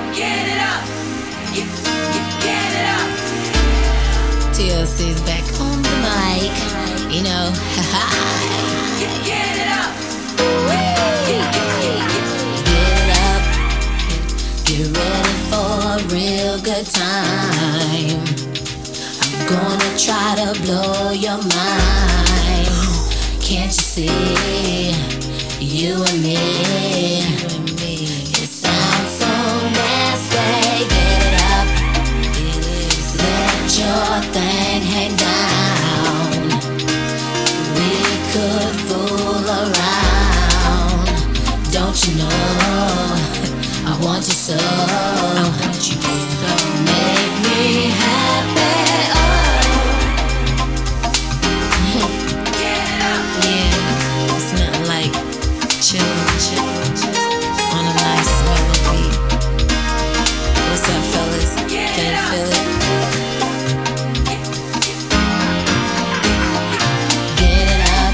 Get it up. Get it up. TLC's back on the mic. You know, Get it up. get up, get ready for a real good time. I'm gonna try to blow your mind. Can't you see, you and me? It sounds so nasty. Get it up, let your thing hang down. We could fool around. Don't you know I want you so? I want you so. Make me happy. Oh. Get up. Yeah, it's nothing like chillin' on a nice mellow beat. What's up, fellas? Can you feel it? Get it up.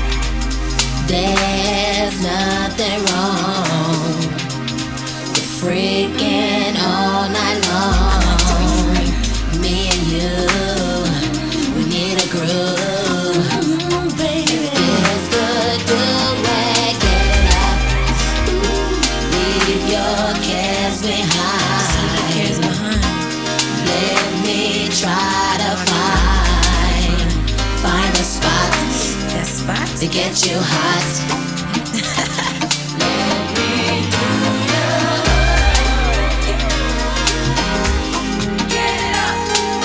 There's nothing wrong with freaking all night long. Me and you, we need a groove. It feels good, do it, get it up. Leave your cares behind. Let me try to find a spot to get you hot. Let me do Get it up.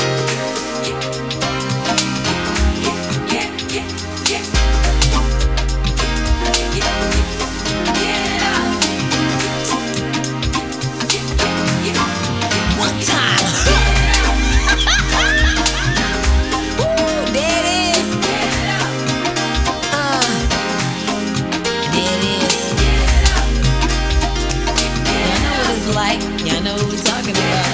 Get it up. one time. Ooh, there it is. There it is. Y'all know what it's like. Y'all know what we're talking about.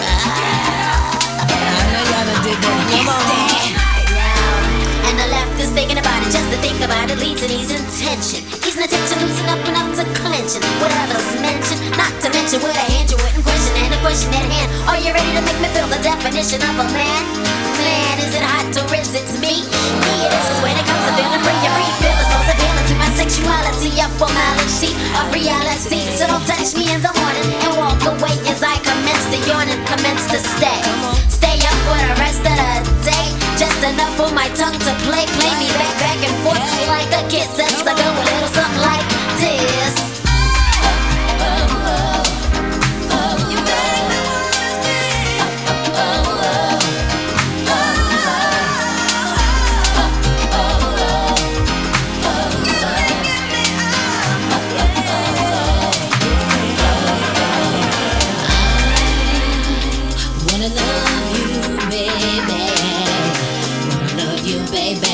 I know y'all done did that. Come on. And the left is thinking about it, just to think about it leads and ease intention. Easing the tension, loosen up enough to clenching. Whatever's mentioned, not to mention what I hand you wouldn't question. And the question at hand, are you ready to make me feel the definition of a man? Man, is it hot or is it me? Me it is, 'cause when it comes to feeling free, you're free. Feel it's most appealing to my sexuality, a formality of reality. So don't touch me in the morning and walk away as I commence to yawn and commence to stay. Stay up for the rest of the day. Just enough for my tongue to play me back and forth like a kiss. And so go a little something like this. Wanna love you, baby. Wanna love you, baby.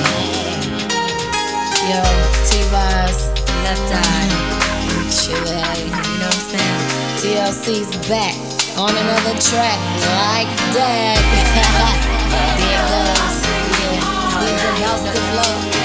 Yo, T-Vibes, Left Eye, Chile, you know what I'm saying? TLC's back on another track like that. There it goes. Yeah, he's about to flow.